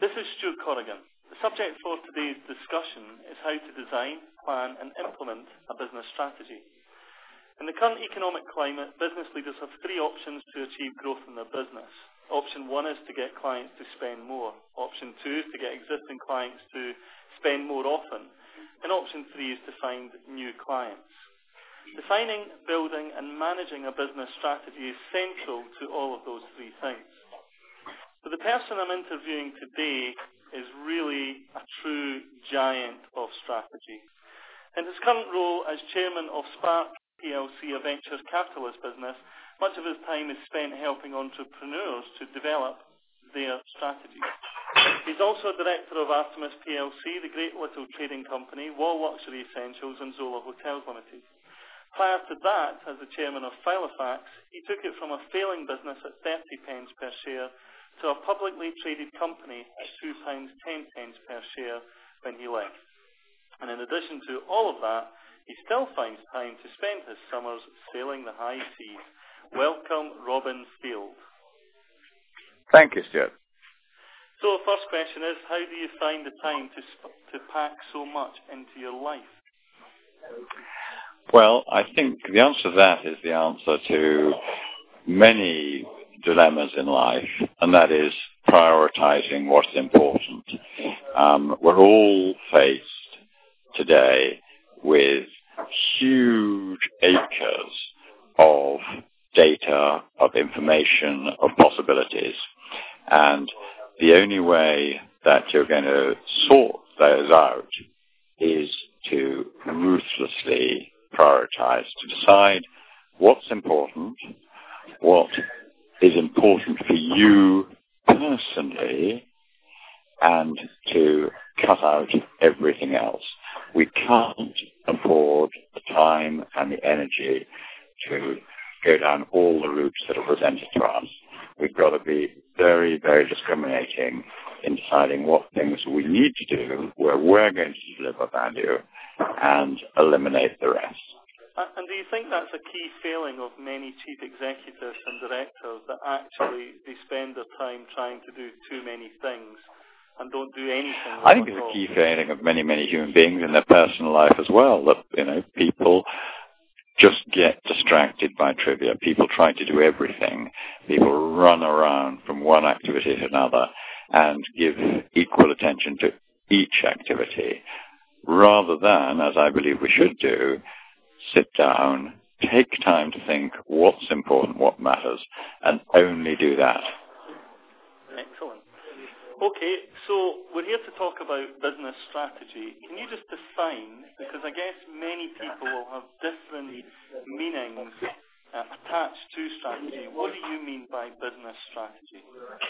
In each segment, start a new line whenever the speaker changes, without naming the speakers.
This is Stuart Corrigan. The subject for today's discussion is how to design, plan and implement a business strategy. In the current economic climate, business leaders have three options to achieve growth in their business. Option 1 is to get clients to spend more. Option 2 is to get existing clients to spend more often. And option 3 is to find new clients. Defining, building and managing a business strategy is central to all of those three things. So the person I'm interviewing today is really a true giant of strategy. In his current role as chairman of Spark PLC, a ventures capitalist business, much of his time is spent helping entrepreneurs to develop their strategies. He's also director of Artemis PLC, the Great Little Trading Company, Wall Luxury Essentials and Zola Hotels Limited. Prior to that, as the chairman of Filofax, he took it from a failing business at 30 pence per share to a publicly traded company at £2.10 per share when he left. And in addition to all of that, he still finds time to spend his summers sailing the high seas. Welcome, Robin Field.
Thank you, Stuart.
So the first question is, how do you find the time to pack so much into your life?
Well, I think the answer to that is the answer to many dilemmas in life, and that is prioritizing what's important. We're all faced today with huge acres of data, of information, of possibilities. And the only way that you're going to sort those out is to ruthlessly prioritize, to decide what's important, what is important for you personally, and to cut out everything else. We can't afford the time and the energy to go down all the routes that are presented to us. We've got to be very, very discriminating in deciding what things we need to do, where we're going to deliver value, and eliminate the rest.
And do you think that's a key failing of many chief executives and directors, that actually they spend their time trying to do too many things and don't do anything?
I think it's a key failing of many, many human beings in their personal life as well, that, people just get distracted by trivia. People try to do everything. People run around from one activity to another and give equal attention to each activity, rather than, as I believe we should do, sit down, take time to think what's important, what matters, and only do that.
Excellent. Okay, so we're here to talk about business strategy. Can you just define, because I guess many people will have different meanings attached to strategy. What do you mean by business strategy?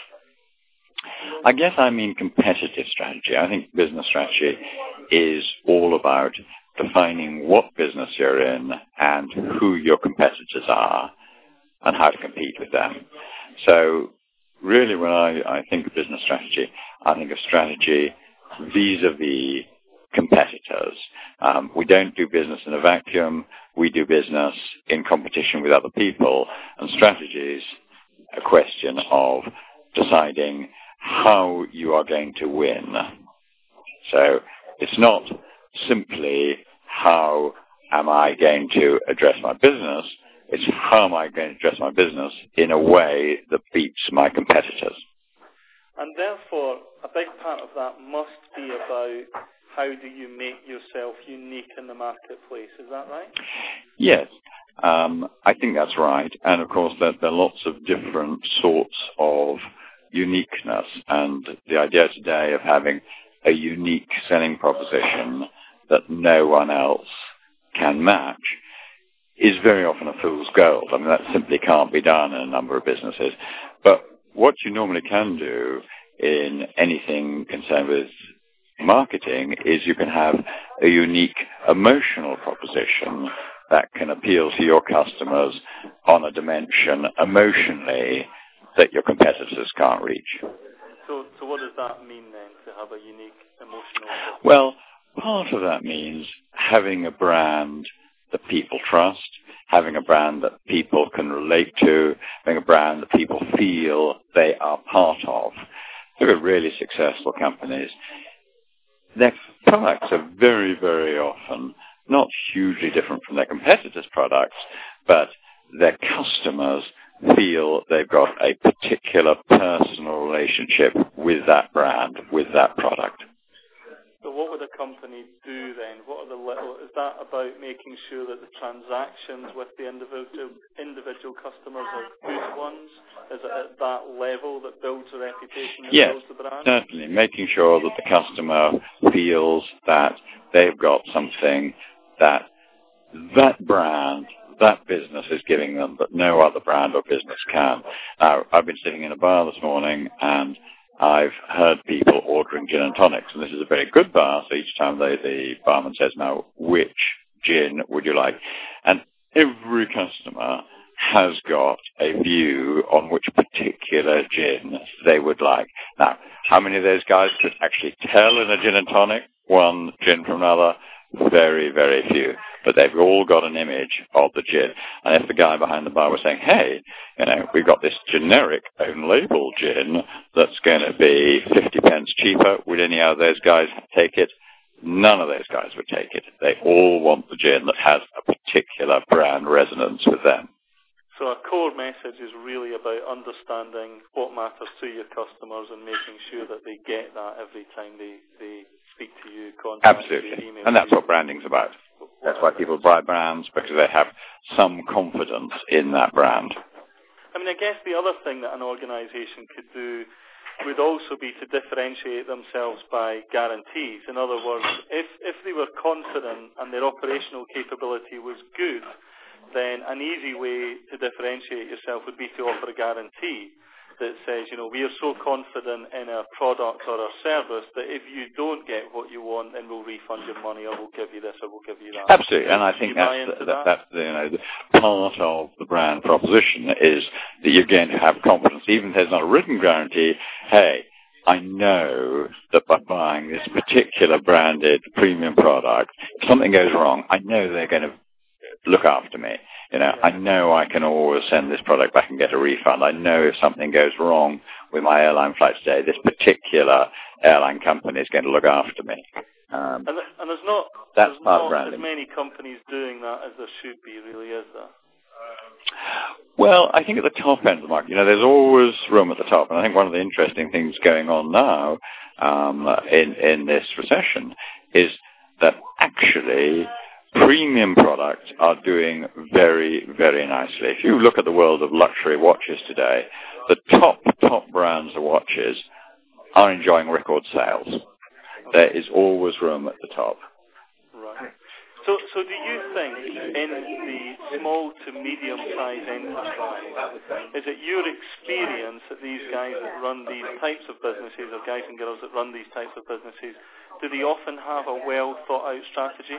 I guess I mean competitive strategy. I think business strategy is all about defining what business you're in and who your competitors are and how to compete with them. So really, when I think of business strategy, I think of strategy vis-a-vis competitors. We don't do business in a vacuum. We do business in competition with other people, and strategy is a question of deciding how you are going to win. So it's not simply how am I going to address my business, it's how am I going to address my business in a way that beats my competitors.
And therefore, a big part of that must be about how do you make yourself unique in the marketplace. Is that right?
Yes, I think that's right. And of course, there are lots of different sorts of uniqueness. And the idea today of having a unique selling proposition that no one else can match is very often a fool's gold. I mean, that simply can't be done in a number of businesses. But what you normally can do in anything concerned with marketing is you can have a unique emotional proposition that can appeal to your customers on a dimension emotionally that your competitors can't reach.
So what does that mean then, to have a unique emotional proposition?
Well, part of that means having a brand that people trust, having a brand that people can relate to, having a brand that people feel they are part of. look at really successful companies, their products are very, very often not hugely different from their competitors' products, but their customers feel they've got a particular personal relationship with that brand, with that product.
So what would a company do then? Is that about making sure that the transactions with the individual customers are good ones? Is it at that level that builds a reputation and builds the brand?
Yes, certainly. Making sure that the customer feels that they've got something that brand, that business is giving them that no other brand or business can. Now, I've been sitting in a bar this morning and I've heard people ordering gin and tonics, and this is a very good bar, so each time the barman says, now, which gin would you like? And every customer has got a view on which particular gin they would like. Now, how many of those guys could actually tell in a gin and tonic one gin from another? Very, very few. But they've all got an image of the gin. And if the guy behind the bar was saying, hey, we've got this generic own label gin that's going to be 50 pence cheaper, would any of those guys take it? None of those guys would take it. They all want the gin that has a particular brand resonance with them.
So a core message is really about understanding what matters to your customers and making sure that they get that every time they speak to you, contact you, email.
And that's what branding's about. That's why people buy brands, because they have some confidence in that brand.
I mean, I guess the other thing that an organisation could do would also be to differentiate themselves by guarantees. In other words, if they were confident and their operational capability was good, then an easy way to differentiate yourself would be to offer a guarantee that says, we are so confident in our product or our service that if you don't get what you want, then we'll refund your money, or we'll give you this, or we'll give you that.
Absolutely, and I think that's the part of the brand proposition is that you're going to have confidence, even if there's not a written guarantee. Hey, I know that by buying this particular branded premium product, if something goes wrong, I know they're going to look after me. I know I can always send this product back and get a refund. I know if something goes wrong with my airline flight today, this particular airline company is going to look after me.
And there's not as many companies doing that as there should be, really, is there?
Well, I think at the top end of the market, there's always room at the top. And I think one of the interesting things going on now in this recession is that actually premium products are doing very, very nicely. If you look at the world of luxury watches today, the top brands of watches are enjoying record sales. There is always room at the top.
Right. So do you think in the small to medium-sized enterprise, is it your experience that these guys that run these types of businesses, or guys and girls that run these types of businesses, do they often have a well-thought-out strategy?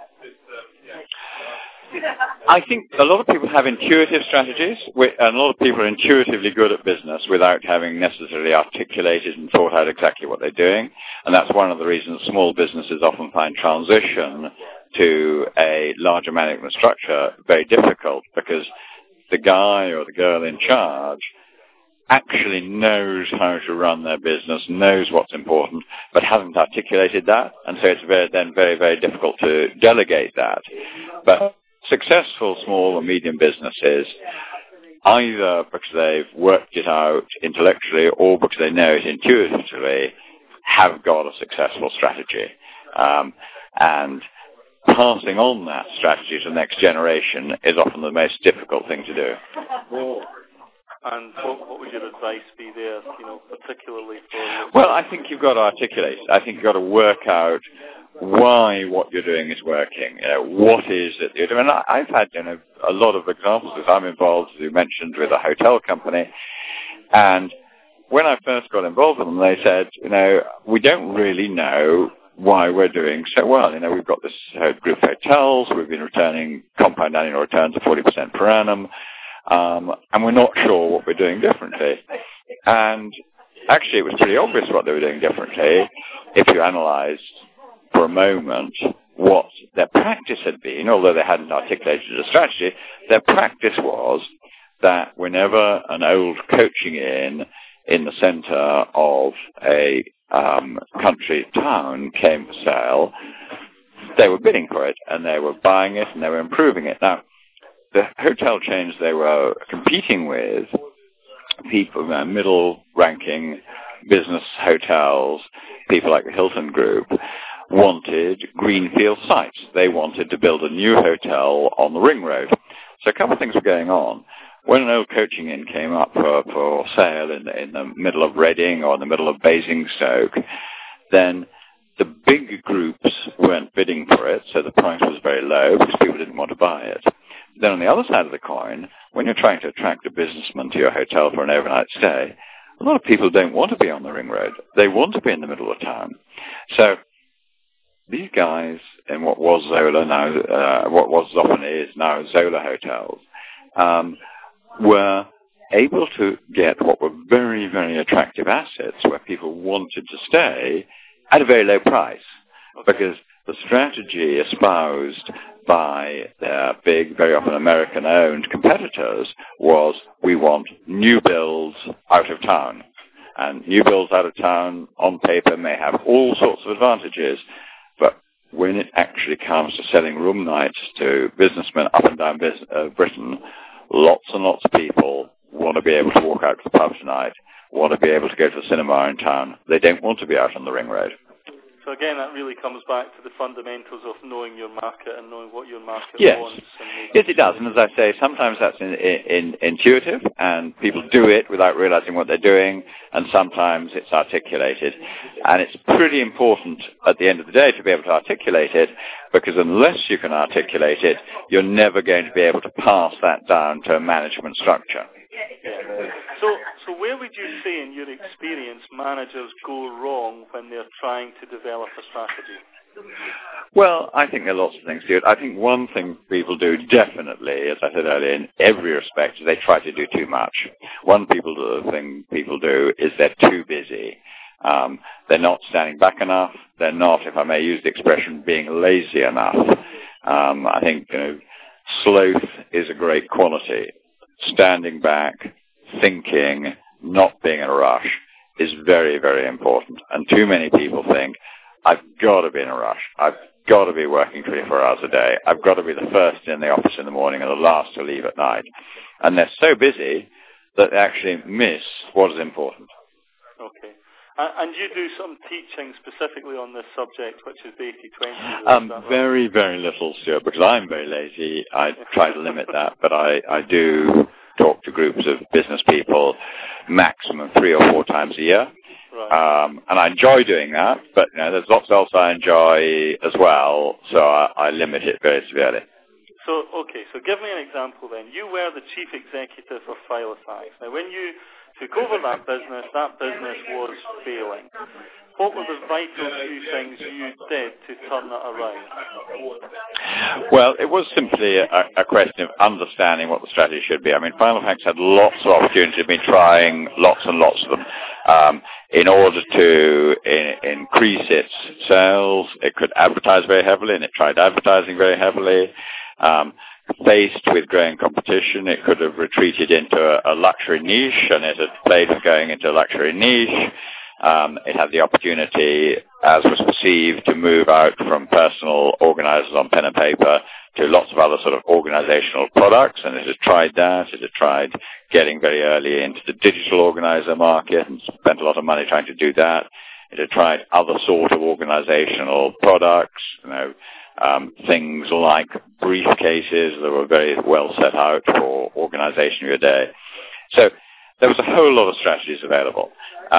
I think a lot of people have intuitive strategies, and a lot of people are intuitively good at business without having necessarily articulated and thought out exactly what they're doing. And that's one of the reasons small businesses often find transition to a larger management structure very difficult, because the guy or the girl in charge actually knows how to run their business, knows what's important, but hasn't articulated that. And so it's very, very difficult to delegate that. But successful small or medium businesses, either because they've worked it out intellectually or because they know it intuitively, have got a successful strategy. And passing on that strategy to the next generation is often the most difficult thing to do.
And what would your advice be there, particularly for...
Well, I think you've got to articulate. I think you've got to work out why what you're doing is working. What is it you're doing? And I've had a lot of examples, because I'm involved, as you mentioned, with a hotel company. And when I first got involved with them, they said, we don't really know why we're doing so well. We've got this group of hotels. We've been returning compound annual returns of 40% per annum. And we're not sure what we're doing differently. And actually, it was pretty obvious what they were doing differently if you analysed for a moment what their practice had been. Although they hadn't articulated a strategy, their practice was that whenever an old coaching inn in the center of a country town came for sale, they were bidding for it, and they were buying it, and they were improving it. Now, the hotel chains they were competing with, people, middle-ranking business hotels, people like the Hilton Group, wanted greenfield sites. They wanted to build a new hotel on the ring road. So a couple of things were going on. When an old coaching inn came up for sale in the middle of Reading or in the middle of Basingstoke, then the big groups weren't bidding for it, so the price was very low because people didn't want to buy it. Then on the other side of the coin, when you're trying to attract a businessman to your hotel for an overnight stay, a lot of people don't want to be on the ring road. They want to be in the middle of town. So these guys in what was Zola now, what was often is now Zola Hotels, were able to get what were very, very attractive assets where people wanted to stay at a very low price, because the strategy espoused by their big, very often American-owned competitors was, we want new builds out of town. And new builds out of town, on paper, may have all sorts of advantages, but when it actually comes to selling room nights to businessmen up and down Britain, lots and lots of people want to be able to walk out to the pub tonight, want to be able to go to the cinema in town. They don't want to be out on the ring road.
So again, that really comes back to the fundamentals of knowing your market and knowing what your market wants.
Yes, it does. And as I say, sometimes that's intuitive, and people do it without realizing what they're doing, and sometimes it's articulated. And it's pretty important at the end of the day to be able to articulate it, because unless you can articulate it, you're never going to be able to pass that down to a management structure.
So where would you say, in your experience, managers go wrong when they're trying to develop a strategy?
Well, I think there are lots of things to it. I think one thing people do definitely, as I said earlier, in every respect, is they try to do too much. One thing people do is they're too busy. They're not standing back enough. They're not, if I may use the expression, being lazy enough. I think sloth is a great quality. Standing back, thinking, not being in a rush is very, very important. And too many people think, I've got to be in a rush. I've got to be working 24 hours a day. I've got to be the first in the office in the morning and the last to leave at night. And they're so busy that they actually miss what is important.
Okay. And you do some teaching specifically on this subject, which is the 80-20.
Very, very little, Stuart, because I'm very lazy. I try to limit that, but I do talk to groups of business people maximum 3 or 4 times a year. Right. And I enjoy doing that, but there's lots else I enjoy as well, so I limit it very severely.
So give me an example then. You were the chief executive of Filofax. Now, when you took over that business was failing. What were the vital few things you did to turn that around?
Well, it was simply a question of understanding what the strategy should be. I mean, Filofax had lots of opportunities, been trying lots and lots of them. In order to increase its sales, it could advertise very heavily, and it tried advertising very heavily. Faced with growing competition, it could have retreated into a luxury niche, and it had played with going into a luxury niche. It had the opportunity, as was perceived, to move out from personal organizers on pen and paper to lots of other sort of organizational products, and it had tried that. It had tried getting very early into the digital organizer market and spent a lot of money trying to do that. It had tried other sort of organizational products, things like briefcases that were very well set out for organization of your day. So there was a whole lot of strategies available.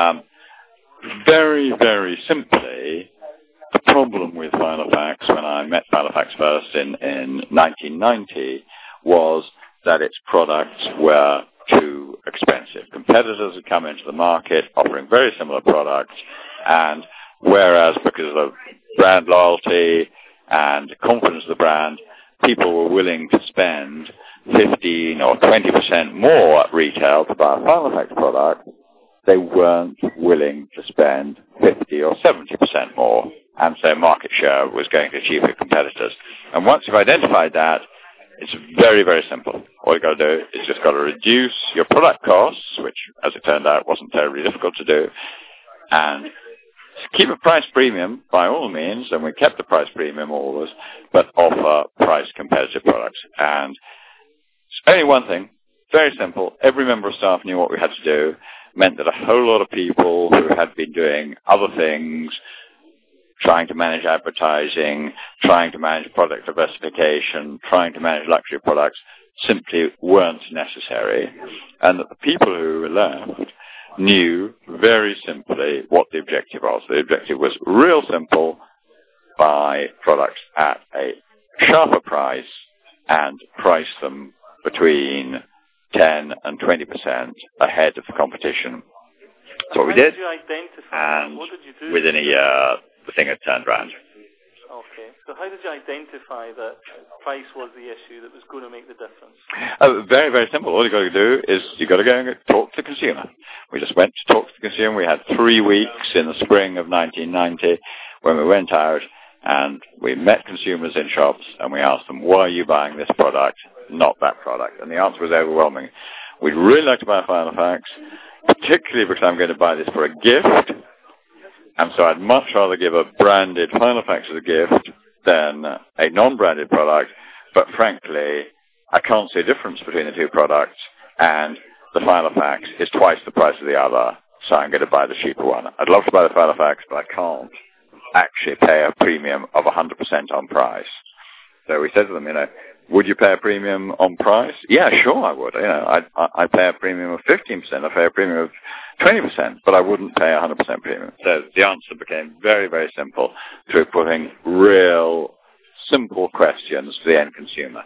Very, very simply, the problem with Filofax, when I met Filofax first in 1990, was that its products were too expensive. Competitors had come into the market offering very similar products, and whereas because of brand loyalty and confidence of the brand, people were willing to spend 15 or 20% more at retail to buy a Filofax product, they weren't willing to spend 50 or 70% more, and so market share was going to cheaper competitors. And once you've identified that, It's very, very simple. All you've got to do is just got to reduce your product costs, which, as it turned out, wasn't terribly difficult to do, and keep a price premium by all means, and we kept the price premium always, but offer price competitive products. And it's only one thing, very simple. Every member of staff knew what we had to do. Meant that a whole lot of people who had been doing other things, trying to manage advertising, trying to manage product diversification, trying to manage luxury products, simply weren't necessary. And that the people who were left knew very simply what the objective was. The objective was real simple: buy products at a sharper price and price them between 10 and 20% ahead of the competition. That's what we did.
How did you identify
and
what did you do?
Within a year, the thing had turned around.
Okay. So how did you identify that price was the issue that was going to make the difference?
Very, very simple. All you've got to do is you've got to go and talk to the consumer. We just went to talk to the consumer. We had 3 weeks in the spring of 1990 when we went out and we met consumers in shops and we asked them, why are you buying this product, not that product? And the answer was overwhelming. We'd really like to buy Filofax, particularly because I'm going to buy this for a gift. And so I'd much rather give a branded Filofax as a gift than a non-branded product. But frankly, I can't see a difference between the two products. And the Filofax is twice the price of the other. So I'm going to buy the cheaper one. I'd love to buy the Filofax, but I can't actually pay a premium of 100% on price. So we said to them, would you pay a premium on price? Yeah, sure I would. I'd pay a premium of 15%. I'd pay a premium of 20%, but I wouldn't pay a 100% premium. So the answer became very, very simple through putting real, simple questions to the end consumer.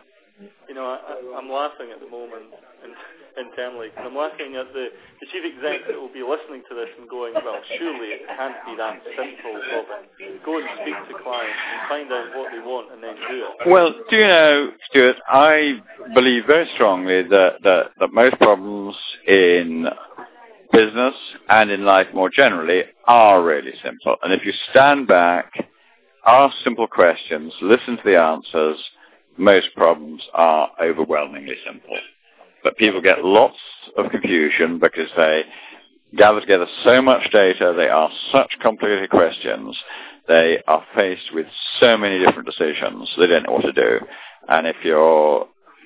I'm laughing at the moment internally, because I'm laughing at the chief executive will be listening to this and going, well, surely it can't be that simple, Robin. Go and speak to clients and find out what they want and then do it.
Well, do you know, Stuart, I believe very strongly that most problems in business and in life more generally are really simple. And if you stand back, ask simple questions, listen to the answers, most problems are overwhelmingly simple. But people get lots of confusion because they gather together so much data, they ask such complicated questions, they are faced with so many different decisions, they don't know what to do. And if you're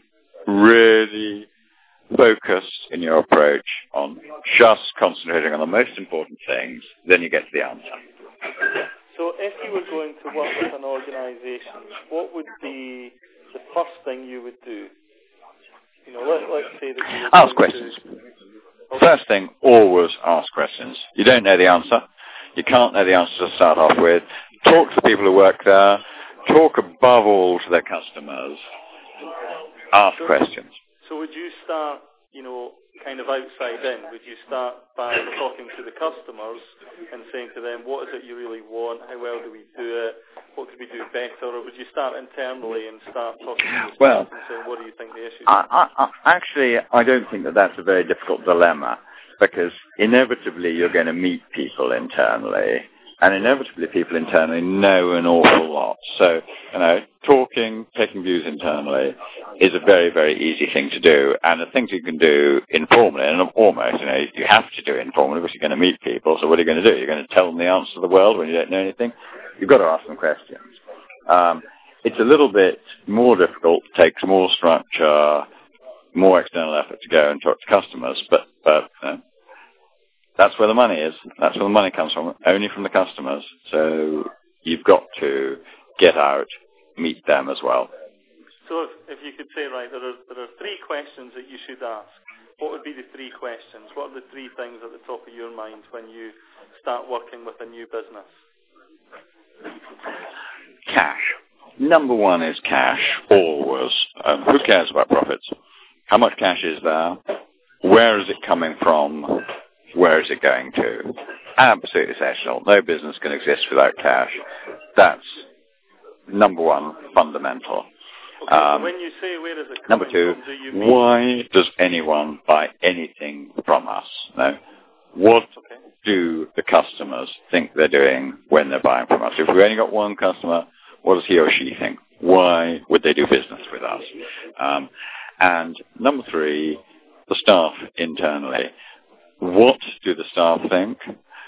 really focused in your approach on just concentrating on the most important things, then you get to the answer.
So if you were going to work with an organisation, what would be the first thing you would do? Let's say that you
ask questions. First thing, always ask questions. You don't know the answer. You can't know the answer to start off with. Talk to the people who work there. Talk above all to their customers. Ask questions.
So would you start, kind of outside in? Would you start by talking to the customers and saying to them, what is it you really want? How well do we do it? What could we do better? Or would you start internally and start talking to the staff and saying, what do you think the issue is?
Actually, I don't think that that's a very difficult dilemma, because inevitably you're going to meet people internally, and inevitably people internally know an awful lot. So, talking, taking views internally is a very, very easy thing to do. And the things you can do informally, and almost, you have to do informally because you're going to meet people. So what are you going to do? You're going to tell them the answer to the world when you don't know anything? You've got to ask them questions. It's a little bit more difficult, takes more structure, more external effort to go and talk to customers, but that's where the money is. That's where the money comes from, only from the customers. So you've got to get out, meet them as well.
So if you could say, right, there are 3 questions that you should ask. What would be the 3 questions? What are the 3 things at the top of your mind when you start working with a new business?
Cash. Number 1 is cash, always. Who cares about profits? How much cash is there? Where is it coming from? Where is it going to? Absolutely essential. No business can exist without cash. That's number 1, fundamental.
Okay, when you say where is it coming
number 2,
from, do you mean?
Why does anyone buy anything from us? No. What do the customers think they're doing when they're buying from us? If we've only got one customer, what does he or she think? why would they do business with us? And number 3, the staff internally. What do the staff think?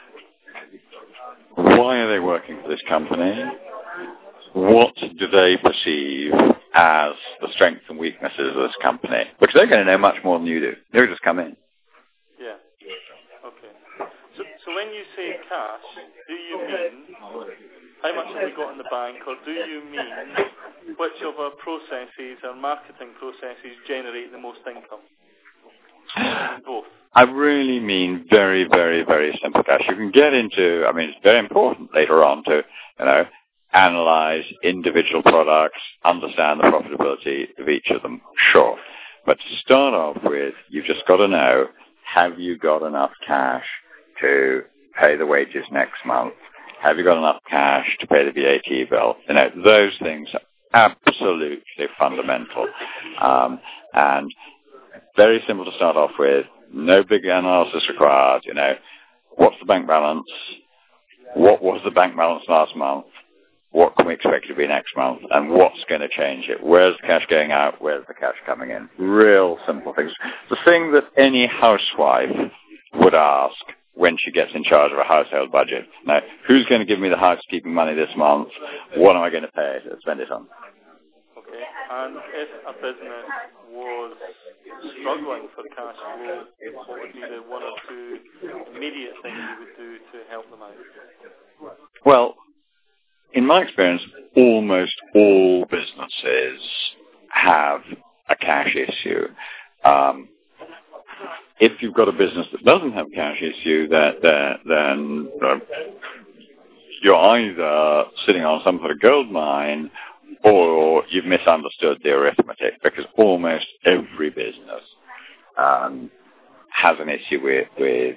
Why are they working for this company? What do they perceive as the strengths and weaknesses of this company? Because they're going to know much more than you do. They'll just come in.
Yeah. Okay. So when you say cash, do you mean how much have we got in the bank, or do you mean which of our processes, our marketing processes, generate the most income? Both.
I really mean very, very, very simple cash. You can get into, I mean, it's very important later on to, analyze individual products, understand the profitability of each of them, sure. But to start off with, you've just got to know, have you got enough cash to pay the wages next month? Have you got enough cash to pay the VAT bill? Those things are absolutely fundamental. And very simple to start off with. No big analysis required. What's the bank balance? What was the bank balance last month? What can we expect to be next month? And what's going to change it? Where's the cash going out? Where's the cash coming in? Real simple things. The thing that any housewife would ask when she gets in charge of a household budget. Now, who's going to give me the housekeeping money this month? What am I going to pay to spend it on?
Okay. And if a business was struggling for cash flow, what would be the 1 or 2 immediate things you would do to help them out?
Well, in my experience, almost all businesses have a cash issue. If you've got a business that doesn't have a cash issue, then you're either sitting on some sort of gold mine or you've misunderstood the arithmetic, because almost every business has an issue with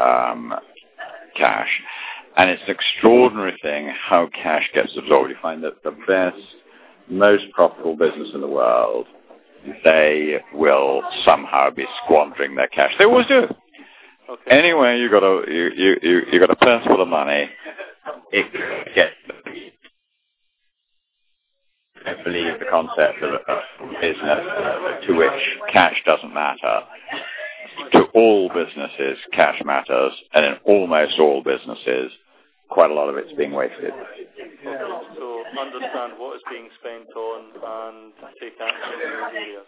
cash. And it's an extraordinary thing how cash gets absorbed. You find that the best, most profitable business in the world, they will somehow be squandering their cash. They always do.
Okay.
Anyway, you got a purse full of money. It gets. I believe the concept of a business to which cash doesn't matter. To all businesses, cash matters, and in almost all businesses, quite a lot of it's being wasted.
So understand what is being spent on and take action in those areas.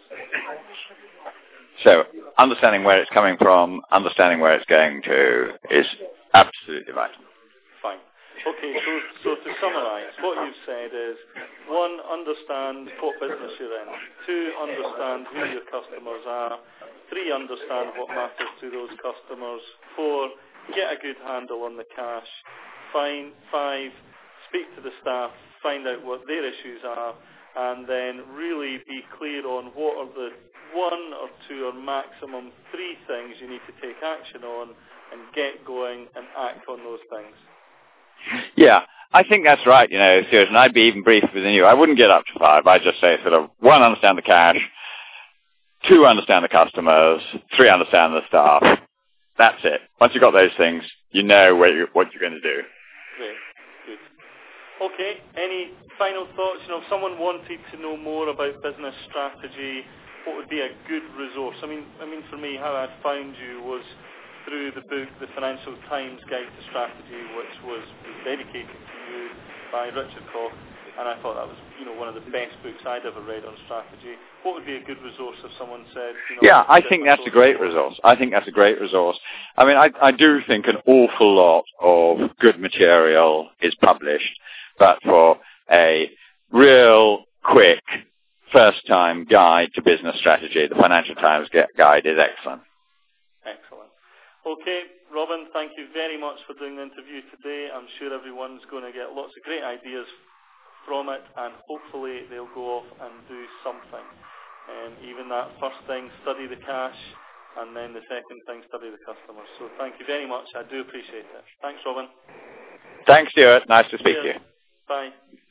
So understanding where it's coming from, understanding where it's going to is absolutely vital.
Fine. Okay, so to summarise, what you've said is, 1, understand what business you're in. 2, understand who your customers are. 3, understand what matters to those customers. 4, get a good handle on the cash. 5, speak to the staff, find out what their issues are, and then really be clear on what are the 1 or 2 or maximum 3 things you need to take action on and get going and act on those things.
Yeah, I think that's right, Stuart, and I'd be even briefer than you. I wouldn't get up to 5. I'd just say 1, understand the cash, 2, understand the customers, 3, understand the staff. That's it. Once you've got those things, you know what you're going to do.
Great. Good. Okay, any final thoughts? If someone wanted to know more about business strategy, what would be a good resource? I mean, for me, how I found you was through the book, The Financial Times Guide to Strategy, which was dedicated to you by Richard Koch, and I thought that was, one of the best books I'd ever read on strategy. What would be a good resource if someone said,
Yeah, I think that's a great resource. I mean, I do think an awful lot of good material is published, but for a real quick first-time guide to business strategy, the Financial Times Guide is excellent.
Excellent. Okay, Robin, thank you very much for doing the interview today. I'm sure everyone's going to get lots of great ideas from it, and hopefully they'll go off and do something. Even that first thing, study the cash, and then the second thing, study the customers. So thank you very much. I do appreciate it. Thanks, Robin.
Thanks, Stuart. Nice to speak to you.
Bye.